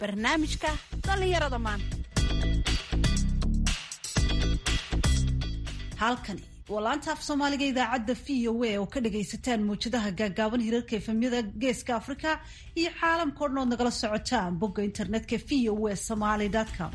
barnaamijka dhallinyarada maanta. halkani waa laanta af soomaaliga idaacadda VOA oo ka dhagaysataan mawjadaha gaagaaban hirarka efemyada geeska Afrika iyo caalamka oo dhan ood nagala socotaan bogga internetka voasomali.com.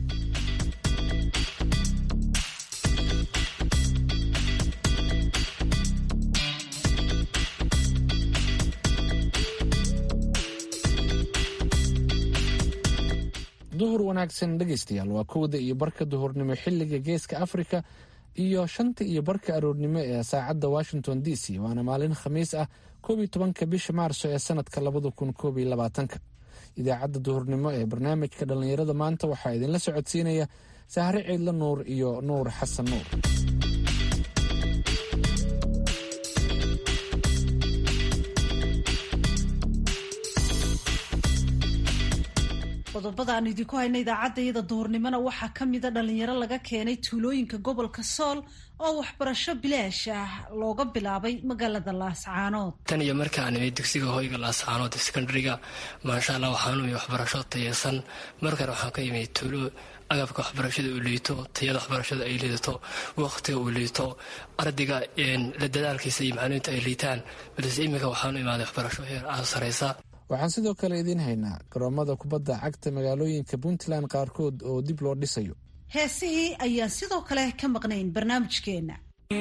duhur wanaagsan dhegaystayaal waa kowda iyo barka duhurnimo xilliga geeska Afrika iyo shanta iyo barka aroornimo ee saacadda Washington DC waana maalin khamiis ah 11 bisha Maarso ee sanadka 2021 idaacadda duhurnimo ee barnaamijka dhalinyarada maanta waxaa idinla socodsiinaya Sahre Ciidla Nuur iyo Nuur Xasan Nuur. qodobada aan idinku hayna idaacadda duhurnimona waxaa ka mida dhalinyaro laga keenay tuulooyinka gobolka Sool oo waxbarasho bilaash ah looga bilaabay magaalada Laascaanood. tan iyo markaan imid dugsiga hoyga Laascaanood secondary-ga maasha Allah waxaan u waxbarasho tayeysan markaan waxaan ka imid tuulo agabka waxbarashada uu liito tayada waxbarashada ay liidato waqtiga uu liito ardayga la dadaalkiisa iyo macluumaadka ay liitaan balse imika waxaan u imaaday waxbarasho heer aad sareysa. waxaan sidoo kale idiin haynaa garoomada kubadda cagta magaalooyinka Puntland qaarkood oo dib loo dhisayo. heesihii ayaa sidoo kale ka maqnayn barnaamijkeena.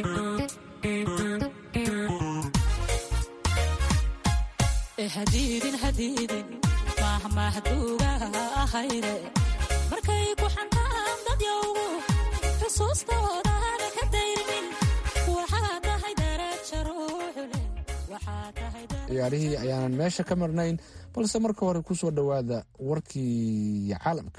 ciyaarihii ayaanan meesha ka marnayn balse marka hore ku soo dhowaada warkii caalamka.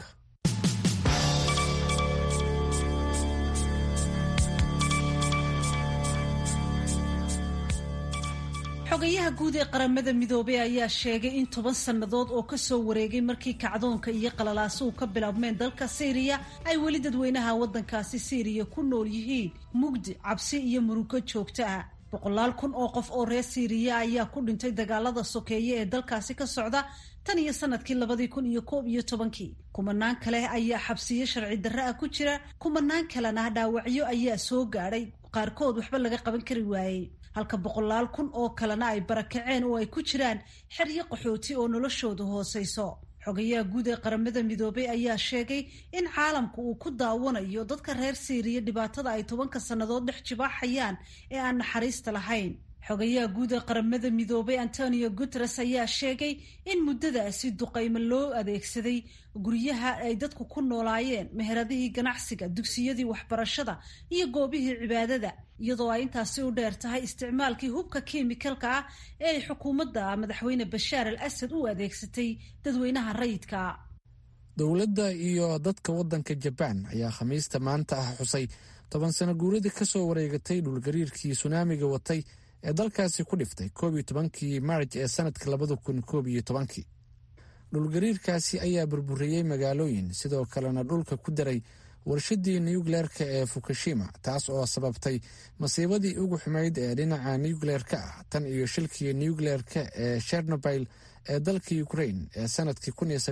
xogayaha guud ee qaramada midoobay ayaa sheegay in 10 sannadood oo ka soo wareegay markii kacdoonka iyo qalalaasuhu ka bilaabmeen dalka Syria ay weli dadweynaha waddankaasi Syria ku nool yihiin mugdi, cabsi iyo murugo joogto ah. 100,000 oo qof oo reer Syria ayaa ku dhintay dagaalada sokeeye ee dalkaasi ka socda tan iyo sanadkii 2011. kumanaan kale ayaa xabsiyo sharci darro ah ku jira, kumanaan kalena dhaawacyo ayaa soo gaadhay, qaarkood waxba laga qaban kari waayey, halka 100,000 oo kalena ay barakaceen oo ay ku jiraan xeryo qaxooti oo noloshoodu hooseyso. xogayaha guud ee qaramada midoobay ayaa sheegay in caalamku uu ku daawanayo dadka reer Syria dhibaatada ay 10 sannadood dhex jibaaxayaan ee aan naxariista lahayn. xogayaha guud ee qaramada midoobay Antonio Guterres ayaa sheegay in muddadaasi duqeymo loo adeegsaday guryaha ay dadku ku noolaayeen, meheradihii ganacsiga, dugsiyadii waxbarashada iyo goobihii cibaadada, iyadoo ay intaasi u dheer tahay isticmaalkii hubka kiimikalka ah ee ay xukuumadda madaxweyne Bashaar al-Assad u adeegsatay dadweynaha rayidka. dowladda iyo dadka waddanka Japan ayaa khamiista maanta ah xusay 10 sano guuradii ka soo wareegatay dhulgariirkii tsunamiga watay ee dalkaasi ku dhiftay 11 Maarch ee sanadka 2011. dhulgariirkaasi ayaa burburiyey magaalooyin, sidoo kalena dhulka ku daray warshadii nuclearka ee Fukushima, taas oo sababtay masiibadii ugu xumayd ee dhinaca nuclearka ah tan iyo shilkii nuclearka ee Chernobyl ee dalka Ukraine ee sanadkii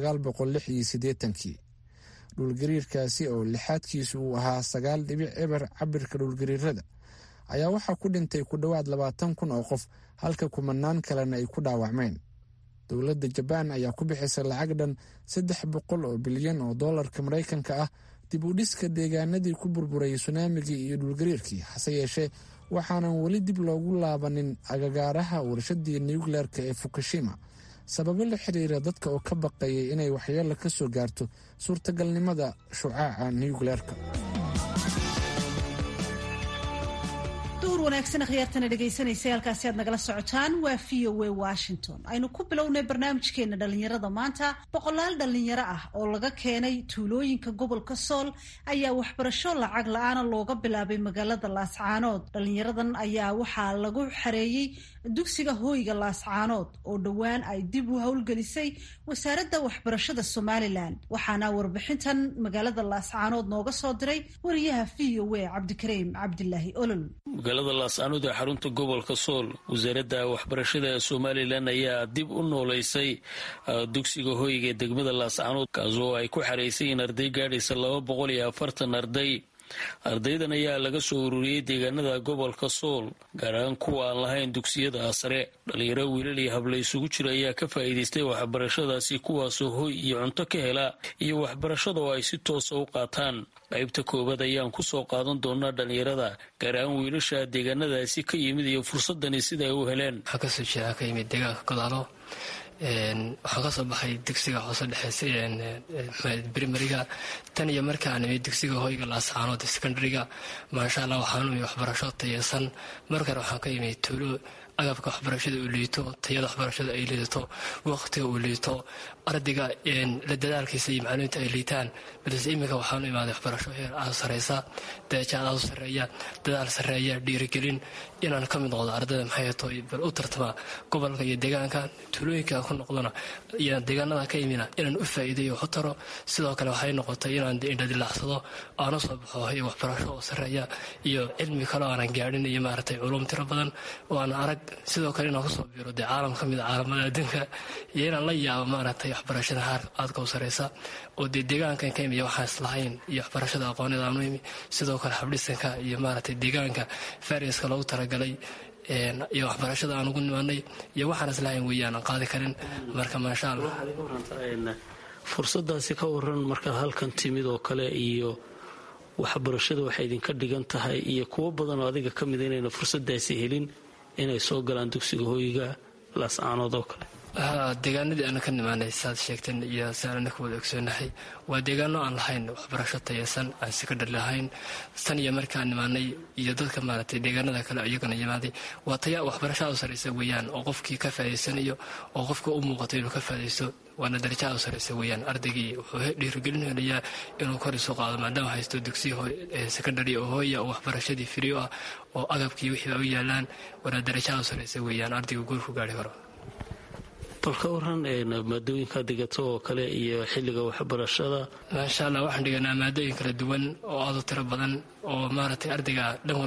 1986. dhulgariirkaasi oo lixaadkiisu uu ahaa 9.0 cabirka dhulgariirada ayaa waxaa ku dhintay ku dhowaad 20,000 oo qof, halka kumanaan kalena ay ku dhaawacmeen. dowladda Japan ayaa ku bixisay lacag dhan 300 bilyan oo dollarka Mareykanka ah dib u dhiska deegaanadii ku burburay tsunamigii iyo dhulgariirkii, hase yeeshee waxaanan weli dib loogu laabanin agagaaraha warshadii nuclearka ee Fukushima sababo la xiriira dadka oo ka baqayay inay waxyeello ka soo gaarto suurtagalnimada shucaaca nuclearka. wanaagsan khiyaartana dhegaysanaysa halkaasi aad nagala socotaan waa VOA Washington. aynu ku bilownay barnaamijkeena dhalinyarada maanta. 100 dhalinyaro ah oo laga keenay tuulooyinka gobolka Sool ayaa waxbarasho lacag la'aan looga bilaabay magaalada Laascaanood. dhalinyaradan ayaa waxaa lagu xareeyay dugsiga hoyga Laascaanood oo dhawaan ay dib u howlgelisay wasaaradda waxbarashada Somaliland. waxaana warbixintan magaalada Laascaanood nooga soo diray wariyaha VOA Cabdikariim Cabdilaahi Olol. magaalada laascaanood ee xarunta gobolka sool wasaaradda waxbarashada ee somalilan ayaa dib u nooleysay dugsiga hoyga ee degmada laascaanood kaasoo ay ku xaraysayiin arday gaadhaysa 240 arday. ardaydan ayaa laga soo ururiyey deegaanada gobolka sool gaar ahaan kuwa aan lahayn dugsiyada sare. dhalinyaro wiilal iyo habla isugu jira ayaa ka faa'iidaystay waxbarashadaasi kuwaasoo hoy iyo cunto ka hela iyo waxbarashada oo ay si toosa u qaataan. qaybta koobaad ayaan ku soo qaadan doonaa dhalinyarada gaar ahaan wiilasha deegaanadaasi ka yimid iyo fursadani sida ay u heleen. waxaa kasoo jeeda ka yimid deegaanka godaalo. waxaan kasoo baxay dugsiga hoose dhexe brimariga tan iyo markaan imid dugsiga hoyga laascaanood secondariga maasha allah waxaanu waxbarasho tayeysan. markan waxaan ka imid tuulo agabka waxbarashada uu liito, tayada waxbarashada ay liidato, waqtiga uu liito, ardayga la dadaalkiisa iyo macluumaadka ay liitaan. balse iminka waxaanu imaaday waxbarasho heer aad sareysa, darajo aad u sareeya, dadaal sareeya, dhiirigelin inaan ka mid noqdo ardayda maxay tahay bal u tartama gobolka iyo deegaanka tuulooyinka ku noqdona iyo deegaanada ka yimina inaan u faa'iideeyo xotaro. sidoo kale waxay noqotay inaan indhadilaacsado aan soo baxo waxbarasho sareeya iyo cilmi kale aan gaadhin iyo maartay culuum tiro badan oo aan arag. sidoo kale inaan kusoo biiro dee caalam ka mid a caalamada adduunka iyo inaan la yaabo maaragtay waxbarashada aadka u sareysa oo dee deegaankan ka imiya waxaan islahayn iyo waxbarashada aqoonida aanu imi. sidoo kale habdhisanka iyo maaragtay deegaanka fariska loogu talagalay iyo waxbarashada aan ugu nimaanay iyo waxaan islahayn weeyaan aan qaadi karin. marka maasha allah fursadaasi ka waran markaad halkan timid oo kale iyo waxbarashada waxay idinka dhigan tahay iyo kuwo badan oo adiga ka mida inayna fursadaasi helin inay soo galaan dugsiga hoyga laascaanood oo kale. deegaanadii aana ka nimaanay saad sheegteen iyo saanana ka wada ogsoonahay waa deegaano aan lahayn waxbarasho tayeysan aan secondary lahayn. tan iyo markaan nimaanay iyo dadka maaragtay deegaanada kale iyagana yimaaday waa taya waxbarasho u sareysa weeyaan oo qofkii ka faa'iideysanayo oo qofka u muuqato inuu ka faa'iideysto waana darajo u sareysa weeyaan. ardaygii wuxuu dhiirigelinayaa inuu kor isu qaado maadaama haysto dugsi secondary oo hooya oo waxbarashadii free ah oo agabkii wixii u yaalaan waana darajo u sareysa weeyaan ardaygu guur ku gaari karo. bal ka waran maadooyinka dhigato oo kale iyo xilliga waxbarashada. maasha allah waxaan dhiganaa maadooyin kala duwan oo aad u tiro badan oo maaragtay ardayga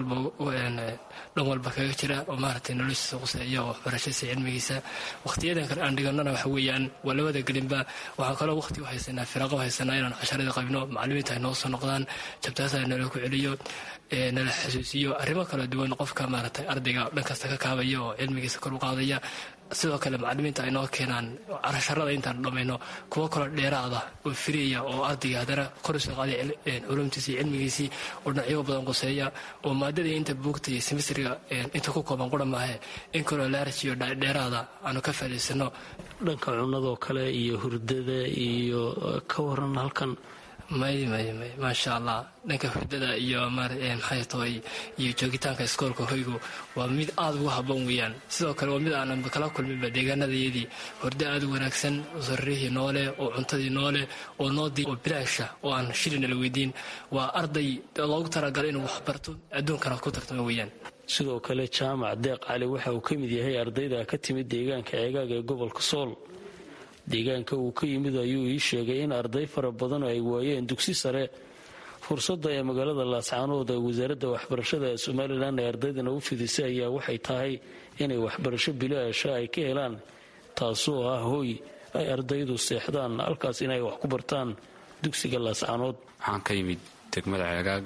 dhan walba kaga jira oo maaragtay noloshiisa quseeya oo waxbarashadiisa cilmigiisa. waqtiyadan kale aan dhiganana waxa weeyaan waa labada gelinba waxaan kaloo waqti u haysanaa firaaqo haysanaa inaan casharada qabno macluumiinta ay noo soo noqdaan jabtaasa nala ku celiyo nala xasuusiyo arrimo kala duwan qofka maaragtay ardayga dhan kasta ka kaabaya oo cilmigiisa kor u qaadaya. sidoo kale macluumiinta ay noo keenaan casharada intaan dhammayno kuwo kaloo dheeraada oo firiya oo ardayga haddana kor usoo qaaday culumtiisa iyo cilmigiisii oo dhinacyo badan quseeya oo maadadii inta buugta iyo semestriga inta ku kooban qura maahe in kaloo laarajiyo dheeraada aanu ka faa'iidaysano. dhanka cunadoo kale iyo hurdada iyo ka waran halkan. may maasha allah dhanka hurdada iyo maxay tahay iyo joogitaanka iskoolka hoygu waa mid aad ugu habboon weeyaan. sidoo kale waa mid aanan kala kulminba deegaanadayadii hurdo aad u wanaagsan oo sarrihii noole oo cuntadii noole oo noodii oo bilaasha oo aan shilina la weydiin. waa arday loogu talagalay inuu waxbarto adduunkana ku tartamo weeyaan. sidoo kale jaamac deeq cali waxa uu ka mid yahay ardayda ka timid deegaanka ceegaaga ee gobolka sool. deegaanka uu ka yimid ayuu ii sheegay in arday fara badan ay waayeen dugsi sare. fursadda ee magaalada laascaanood ee wasaaradda waxbarashada ee somalilan ee ardaydana u fidisay ayaa waxay tahay inay waxbarasho bilaasha ay ka helaan taasoo ah hoy ay ardaydu seexdaan halkaas inay wax ku bartaan dugsiga laascaanood. waxaan ka yimid degmada ceegaag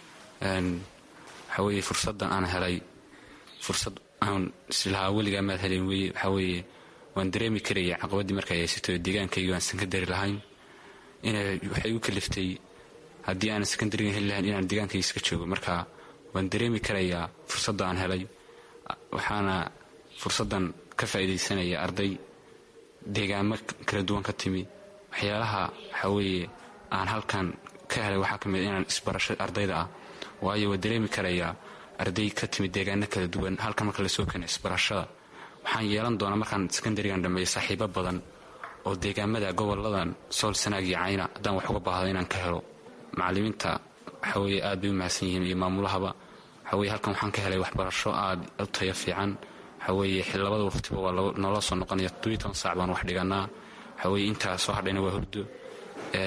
waxaweye fursaddan aan helay fursad aan islahaa weligaa maad helen weye waxaweye waan dareemi karaya caqabadii markay haysato deegaankayga aan sekandari lahayn waxay u kaliftay haddii aanan sekandariga heli lahayn inaan deegaankayga iska joogo. marka waan dareemi karayaa fursadda aan helay waxaana fursaddan ka faa'iidaysanaya arday deegaamo kala duwan ka timi. waxyaalaha waxaweeye aan halkan ka helay waxaa ka mid inaan isbarasho ardayda ah waayo waan dareemi karayaa arday ka timi deegaano kala duwan halkan marka lasoo keena isbarashada waxaan yeelan doonaa markaan sekandarigan dhammeeyo saaxiibo badan oo deegaamada goboladan sool sanaag iyo cayna haddaan wax uga baahdo inaan ka helo. macallimiinta waxaweye aad bay u mahadsan yihiin iyo maamulahaba waxaweye halkan waxaan ka helay waxbarasho aad u tayo fiican. waxaweye labada waqtiba waa noola soo noqonaya 12 saac baan wax dhiganaa. waxaweye intaa soo hadhayna waa hurdo.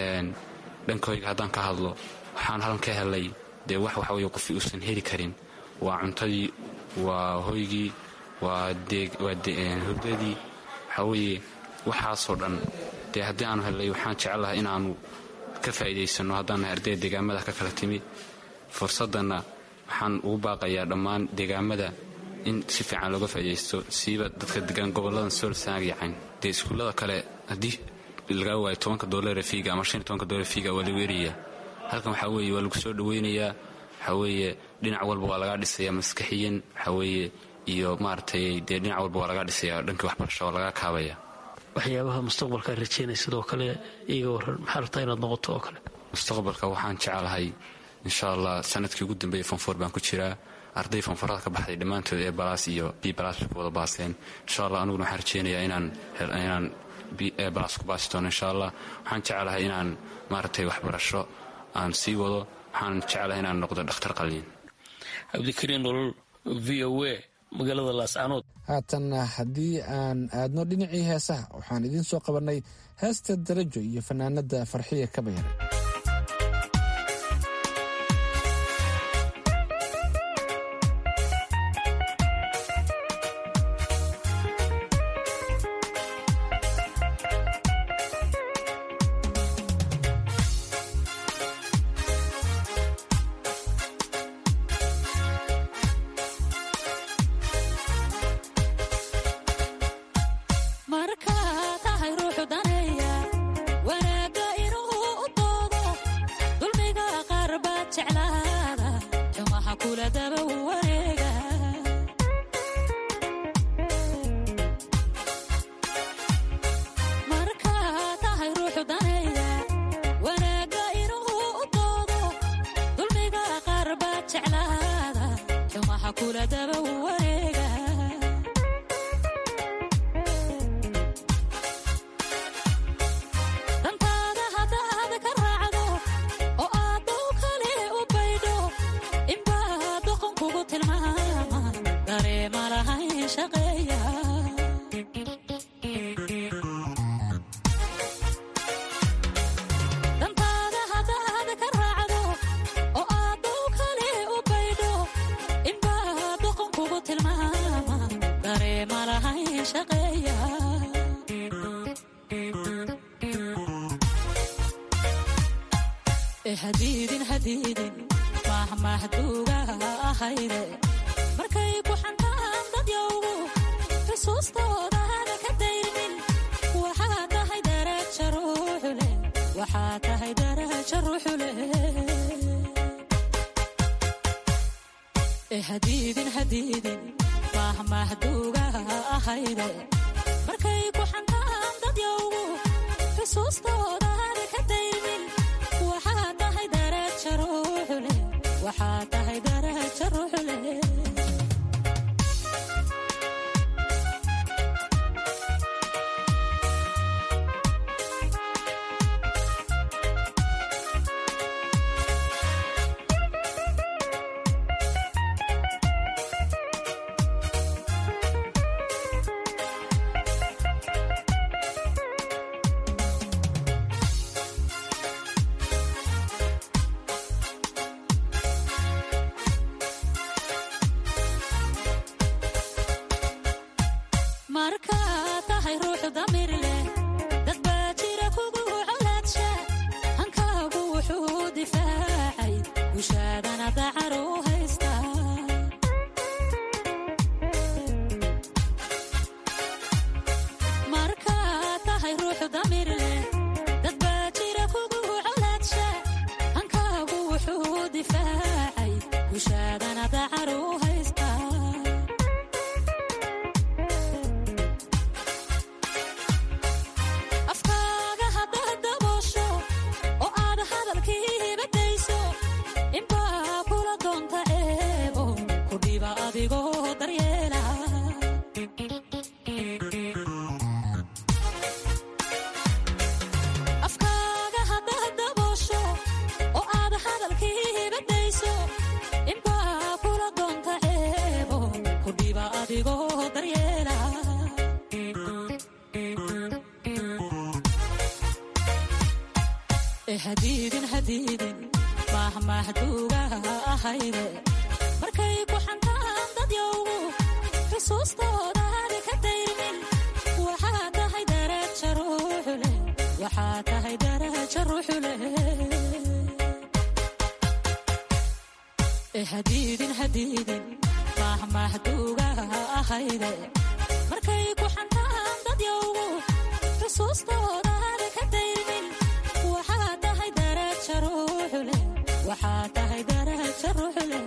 dhankooyga haddaan ka hadlo waxaan halkan ka helay dee wax waxaweye qofi uusan heli karin waa cuntadii, waa hoygii, waa hurdadii. waxaa weeye waxaasoo dhan dee haddii aanu hellay waxaan jecelahay inaannu ka faa'iidaysanno haddaan nahay ardayda deegaamada ka kala timid. fursaddanna waxaan ugu baaqayaa dhammaan deegaamada in si fiican looga faa'iidaysto, siiba dadka degan gobolladan sool sanaag yacayn. dee iskuullada kale haddii lagaa waayo $10 fiiga ama $15 fiiga waa lagu erayaa. halkan waxaa weeye waa lagu soo dhowaynayaa. waxaa weeye dhinac walba waa lagaa dhisayaa maskaxiyan, waxaa weeye iyo maaragtay dee dhinac walba waa lagaa dhisayaa, dhankii waxbarasho waa lagaa kaabaya. waxyaabaha mustaqbalkaa rajaynay sidoo kale iiga waran, maxaa rabtaa inaad noqoto oo kale? mustaqbalka waxaan jecelahay insha allah sanadkii ugu dambeeyey fonfor baan ku jiraa. arday fonforada ka baxday dhammaantood ee balaas iyo b balaas bay ku wada baaseen. insha allah aniguna waxaan rajaynayaa inaan balaas ku baasi doono insha allah. waxaan jecelahay inaan maaragtay waxbarasho aan sii wado. waxaan jecelahay inaan noqdo dhakhtar qalliin. cabdikariin nolol, v o a, magaalada laascaanood. haatanna haddii aan aadno dhinacii heesaha, waxaan idiin soo qabannay heesta darajo iyo fanaanada farxiya kabayare. markay ku xantaan dad yowgu xusuustooda hadi ka dayrmin waxaa tahay daraja ruuxu leh waxaa tahay daraja ruuxu leh hadiidin hadiidin mahmahduuga ahayde markay ku xantaan dad yowgu xusuustooda hadi ka dayrmin waxaa tahay daraja ruuxu leh waxaa tahay daraja ruuxu leh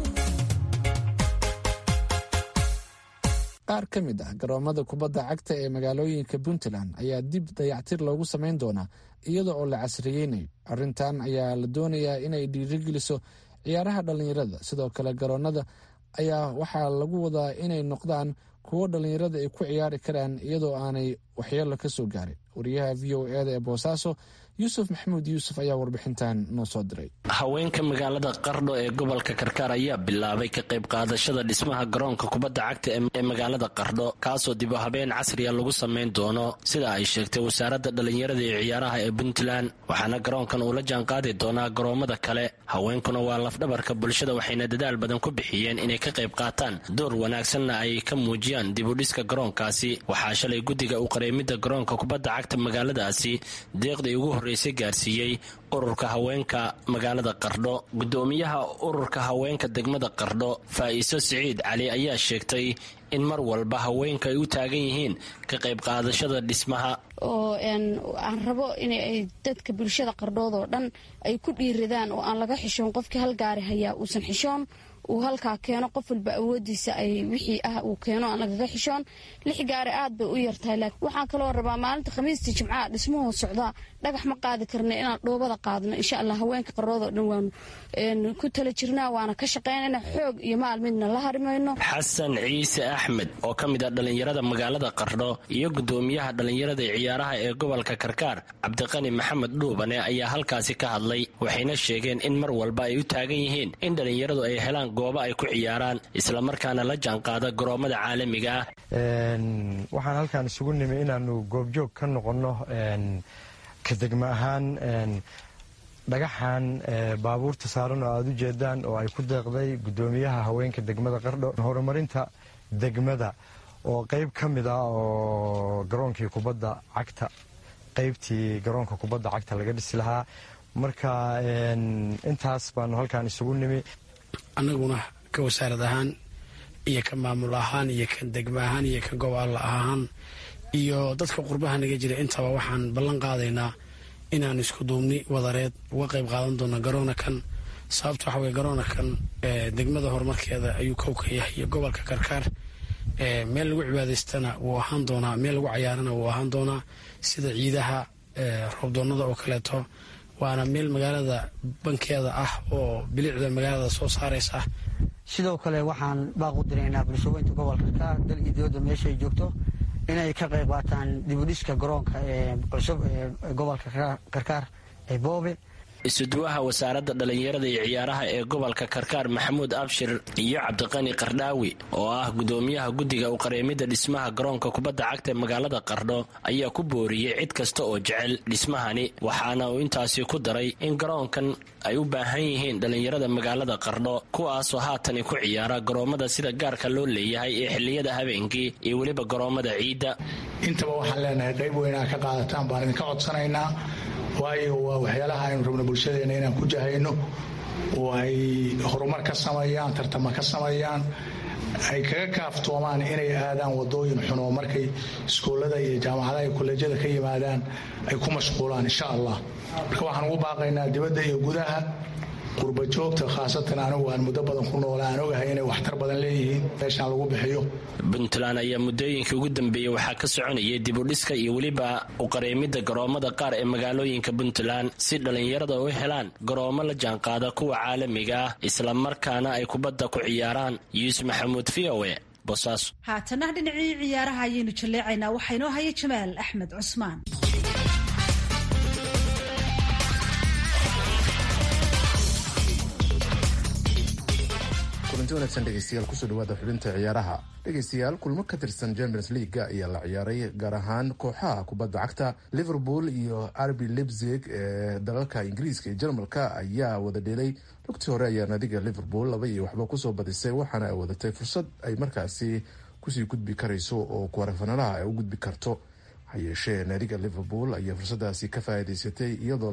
qaar ka mid ah garoomada kubadda cagta ee magaalooyinka puntland ayaa dib dayactir loogu samayn doonaa iyada oo la casriyeynayo arrintan ayaa la doonayaa inay dhiirigeliso ciyaaraha dhallinyarada sidoo kale garoonada ayaa waxaa lagu wadaa inay noqdaan kuwo dhallinyarada ay ku ciyaari karaan iyadoo aanay waxyeelo ka soo gaarin wariyaha v o eda ee boosaaso yuusuf maxamuud yuusuf ayaa warbixintan noo soo diray. haweenka magaalada qardho ee gobolka karkaar ayaa bilaabay ka qayb qaadashada dhismaha garoonka kubadda cagta ee magaalada qardho kaasoo dib u habeen casriya lagu samayn doono sida ay sheegtay wasaaradda dhallinyarada iyo ciyaaraha ee puntland waxaana garoonkan uu la jaanqaadi doonaa garoomada kale haweenkuna waa lafdhabarka bulshada waxayna dadaal badan ku bixiyeen inay ka qayb qaataan door wanaagsanna ay ka muujiyaan dib u dhiska garoonkaasi waxaa shalay guddiga u qareemidda garoonka kubadda cagta magaaladaasi deeqdii ugu gaarsiiyey ururka haweenka magaalada qardho gudoomiyaha ururka haweenka degmada qardho faa'iiso siciid cali ayaa sheegtay in mar walba haweenka ay u taagan yihiin ka qayb qaadashada dhismaha oo aan rabo inay dadka bulshada qardhood oo dhan ay ku dhiiradaan oo aan laga xishoon qofkii hal gaari hayaa uusan xishoon uu halkaa keeno qof walba awoodiisa ay wixii ah uu keeno aan lagaga xishoon 6 gaari aad bay u yartahay laakiin waxaan kaloo rabaa maalinta khamiistii jimcaha dhismuhu socdaa dhagax ma qaadi karna inaan dhoobada qaadno insha allah haweenka qaroodo dhan waanu ku tala jirnaa waana ka shaqaynayna xoog iyo maal midna la harimayno xasan ciise axmed oo ka mid ah dhalinyarada magaalada qardho iyo gudoomiyaha dhalinyarada ciyaaraha ee gobolka karkaar cabdiqani maxamed dhuubane ayaa halkaasi ka hadlay waxayna sheegeen in mar walba ay u taagan yihiin in dhalinyaradu ay helaan goobo ay ku ciyaaraan islamarkaana la jaanqaada garoomada caalamiga ah waxaan halkaan isugu nimi inaanu goobjoog ka noqonno ka degma ahaan dhagaxan baabuurta saaran oo aad u jeedaan oo ay ku deeqday gudoomiyaha haweenka degmada qardho horumarinta degmada oo qayb ka mid ah oo garoonkii kubadda cagta qaybtii garoonka kubadda cagta laga dhisi lahaa marka intaas baanu halkaan isugu nimi annaguna ka wasaarad ahaan iyo ka maamul ahaan iyo ka degma ahaan iyo ka gobol ahaan iyo dadka qurbaha naga jira intaba waxaan ballan qaadaynaa inaan isku duubni wadareed uga qayb qaadan doono garoonakan sababta waxa weye garoonakan degmada horumarkeeda ayuu kowka yahay iyo gobolka karkaar meel lagu cibaadaystana wuu ahaan doonaa meel lagu cayaarana wuu ahaan doonaa sida ciidaha roobdoonada oo kaleeto waana meel magaalada bankeeda ah oo bilicda magaalada soo saaraysa sidoo kale waxaan baaq u diraynaa bulshooyinka gobolka karkaar dal iyo dibadda meesha ay joogto inay ka qayb qaataan dibudhiska garoonka cusub ee gobolka karkaar ee boobe isuduwaha wasaaradda dhalinyarada iyo ciyaaraha ee gobolka karkaar maxamuud abshir iyo cabdiqani qardhaawi oo ah gudoomiyaha guddiga u qareemidda dhismaha garoonka kubadda cagta ee magaalada qardho ayaa ku booriyey cid kasta oo jecel dhismahani waxaana uu intaasi ku daray in garoonkan ay u baahan yihiin dhalinyarada magaalada qardho kuwaasoo haatani ku ciyaara garoomada sida gaarka loo leeyahay ee xilliyada habeenkii iyo weliba garoomada ciidda intaba waxaan leenahay qayb weynaa ka qaadataan baan idinka codsanaynaa waayo waa waxyaalaha aynu rabno bulshadeena inaan ku jahayno oo ay horumar ka sameeyaan tartama ka sameeyaan ay kaga kaaftoomaan inay aadaan wadooyin xun oo markay iskuullada iyo jaamacadaha iyo kolleejyada ka yimaadaan ay ku mashquulaan insha allah marka waxaan ugu baaqaynaa dibadda iyo gudaha qurba joogta khaasatan anigu aan muddo badan ku noola aan ogahay inay waxtar badan leeyihiin meeshaan lagu bixiyo puntland ayaa muddooyinkii ugu dambeeyey waxaa ka soconayay dibudhiska iyo weliba u qareemidda garoomada qaar ee magaalooyinka puntland si dhallinyarada u helaan garoomo la jaanqaada kuwa caalamiga ah islamarkaana ay kubadda ku ciyaaraan yuusuf maxamuud v o e bosaaso haatana dhinacii ciyaaraha ayaynu jaleecaynaa waxaa inoo haya jamaal axmed cusmaan kulanti wanaagsan dhegeystayaal kusoo dhawaada xubinta ciyaaraha. dhegeystayaal kulmo ka tirsan Champions League ayaa la ciyaaray, gaar ahaan kooxaha kubadda cagta Liverpool iyo RB Leipzig ee dalalka Ingiriiska iyo Jarmalka ayaa wada dheelay. lugtii hore ayaa naadiga Liverpool 2-1 kusoo badisay, waxaana ay wadatay fursad ay markaasi kusii gudbi karayso oo kuwarafanaalaha ay u gudbi karto. hayeeshee naadiga Liverpool ayaa fursadaasi ka faa'iidaysatay iyadoo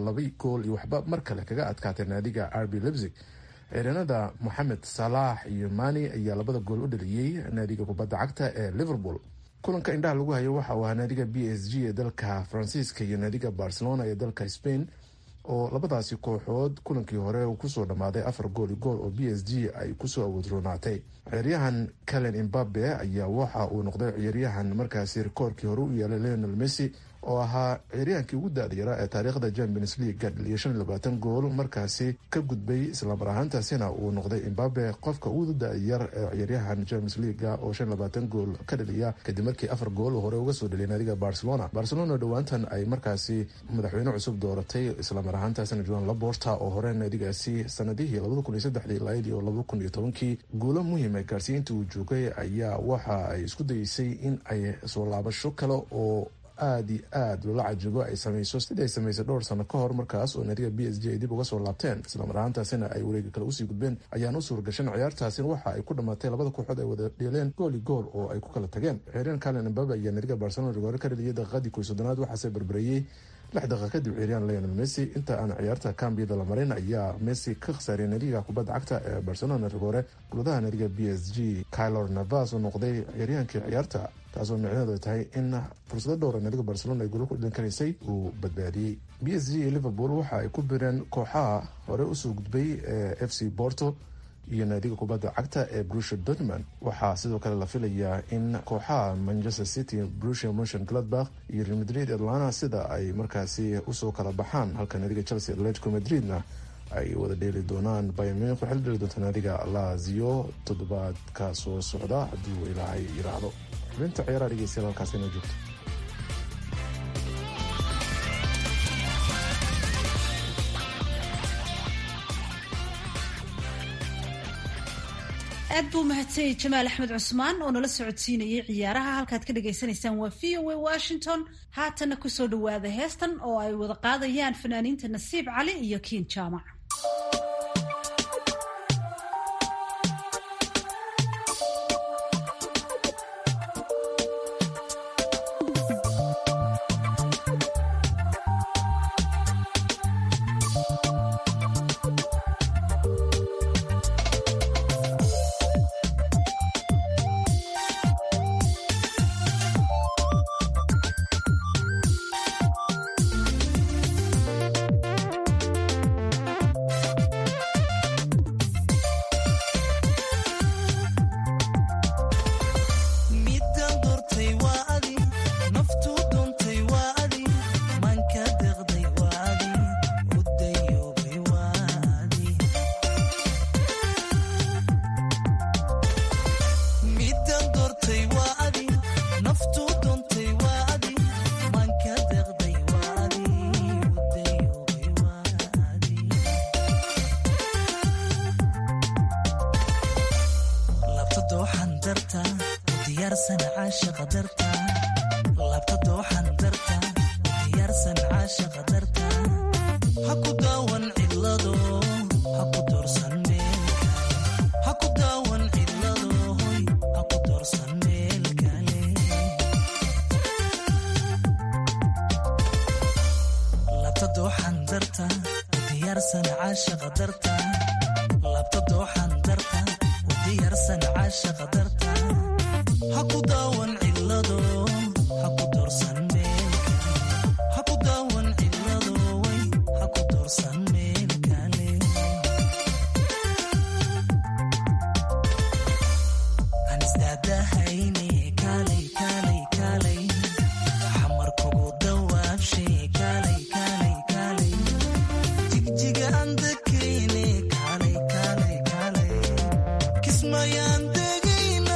2-1 mar kale kaga adkaatay naadiga RB Leipzig. ciidanada Mohamed Salah iyo Mane ayaa 2 gool u dhaliyay naadiga kubadda cagta ee Liverpool. kulanka indhaha lagu hayo waxa uu ahaa naadiga PSG ee dalka Faransiiska iyo naadiga Barcelona ee dalka Spain, oo labadaasi kooxood kulankii hore uu kusoo dhammaaday 4 gool oo PSG ay kusoo awoodroonaatay. ciyaaryahan Kylian Mbappe ayaa waxa uu noqday ciyaaryahan markaasi rikoorkii hore u yeelay Lionel Messi, oo ahaa ciyaaryahankii ugu da-da yaraa ee taariikhda Champions League 25 gool markaasi ka gudbay, isla mar ahaantaasina uu noqday Mbappe qofka ugu da-da yar ee ciyaaryahan Champions League oo 25 gool ka dhaliya kadib markii 4 gool hore uga soo dhaliyay naadiga Barcelona. dhawaantan ay markaasi madaxweyne cusub dooratay, isla mar ahaantaasina Joan Laporta oo hore naadigaasi sanadihii 2003 ilaa 2010 guulo muhiim ah gaarsiinta uu joogay ayaa waxa ay isku dayeysay in ay soo laabasho kale oo aad loola cajibo ay samayso, sidii ay samaysay dhowr sano ka hor markaas oo naadiga PSG ay dib uga soo laabteen, isla mar ahaantaasina ay wareegi kale usii gudbeen. ayaan u suuragashan ciyaartaasina waxa ay ku dhammaatay 2 kooxood ay wada dheeleen gool oo ay ku kala tageen. ciyaaryahan Kylian Mbappe ayaa naadiga Barcelona rigoore ka dhaliyay daqiiqadii 30aad, waxaase barbareeyay 6 daqiiqo kadib ciyaaryahan Lionel Messi. inta aan ciyaarta Cambiada la marin ayaa Messi ka khasaaray naadiga kubadda cagta ee Barcelona rigoore. guladaha naadiga PSG Keylor Navas oo noqday ciyaaryahankii ciyaarta, taasoo micnaheedu tahay in fursado dhowr naadiga Barcelona ay guulo ku dhalin karaysay uu badbaadiyey. PSG iyo Liverpool waxa ay ku bireen kooxaha hore usoo gudbay ee FC Porto iyo naadiga kubadda cagta ee Borussia Dortmund. waxaa sidoo kale la filayaa in kooxaha Manchester City, Borussia Mönchengladbach iyo Real Madrid Atlanta sida ay markaasi usoo kala baxaan, halka naadiga Chelsea Atletico Madridna ay wada dheeli doonaan. Bayern Munich waxay la dheeli doontaa naadiga Lazio toddobaadka soo socda haddii uu ilaahay yiraahdo. xubinta ciyaaraha dhegeystayaal halkaas inoo joogto. aad buu mahadsanyahay Jamaal Axmed Cusmaan oo nala socodsiinayay ciyaaraha. halkaad ka dhageysanaysaan waa VOA Washington. haatana kusoo dhawaada heestan oo ay wada qaadayaan fanaaniinta Nasiib Cali iyo Kiin Jaamac. Kismayan degayna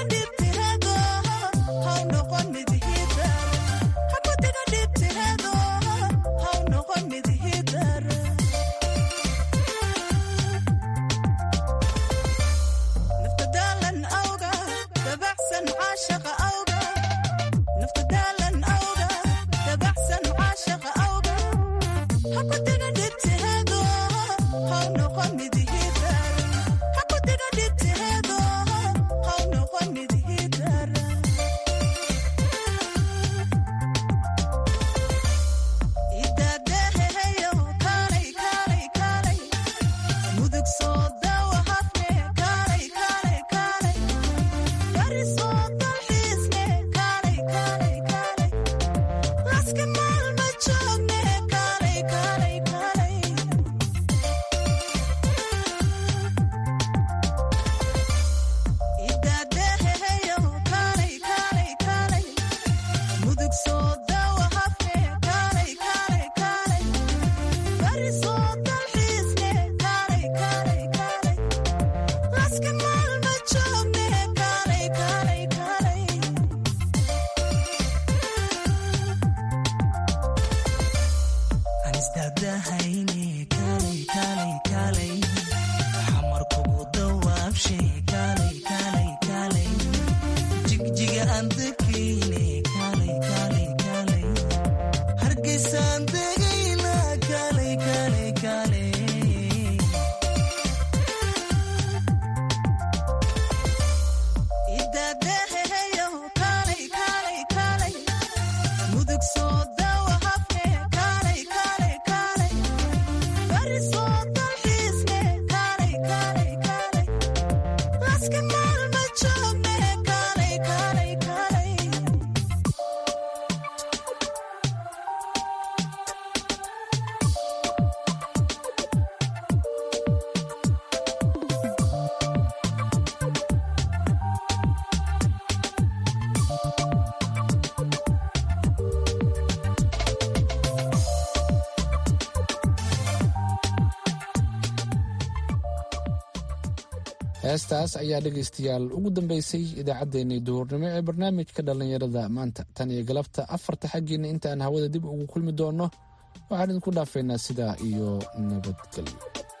heestaas ayaa dhegaystayaal ugu dambaysay idaacaddeenii duhurnimo ee barnaamijka dhallinyarada maanta tan iyo galabta afarta xaggiina intaan hawada dib ugu kulmi doonno waxaan idinku dhaafaynaa sidaa iyo nabadgelyo.